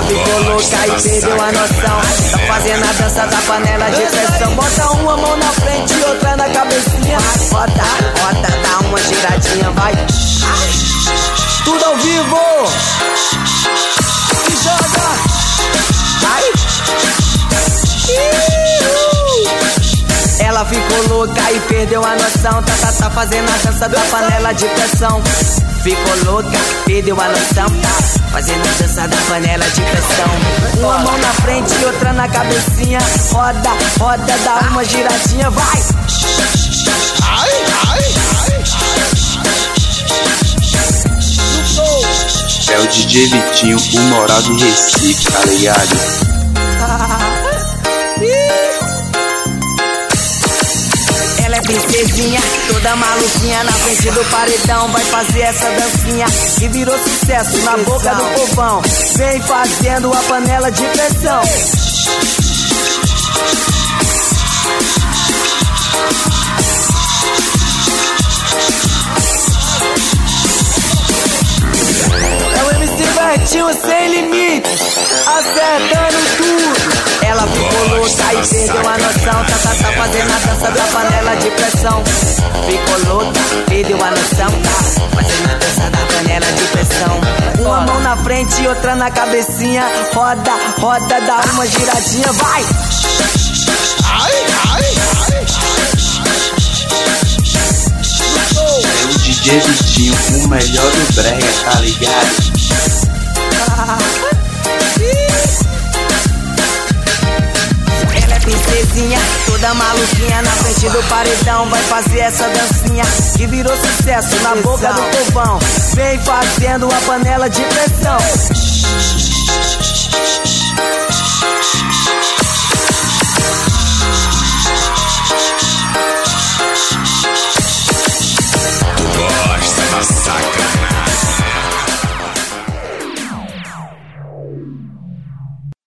ficou louca e perdeu a noção. Tá fazendo a dança da panela de pressão. Bota uma mão na frente e outra na cabecinha. Roda, roda, dá uma giradinha, vai. Tudo ao vivo. Se joga. Vai. Ela ficou louca e perdeu a noção. Tá fazendo a dança da panela de pressão. Ficou louca, perdeu a noção. Tá fazendo a dança da panela de pressão. Uma mão na frente e outra na cabecinha. Roda, roda, dá uma giradinha, vai. Ai, ai, ai. É o DJ Vitinho, o morado em Recife, tá ligado? Ela é princesinha, toda maluquinha. Na frente do paredão vai fazer essa dancinha que virou sucesso na boca do povão. Vem fazendo a panela de pressão. É o MC Vitinho sem limites, acertando tudo. Ela ficou louca e perdeu a noção. Tá fazendo a dança da panela de pressão. Ficou louca, perdeu a noção. Tá fazendo a dança da panela de pressão. Uma mão na frente e outra na cabecinha. Roda, roda, dá uma giradinha, vai. Ai, ai, ai. É o DJ Vitinho, o melhor do brega, tá ligado? Princesinha, toda maluquinha. Na frente do paredão vai fazer essa dancinha que virou sucesso na boca do povão. Vem fazendo a panela de pressão.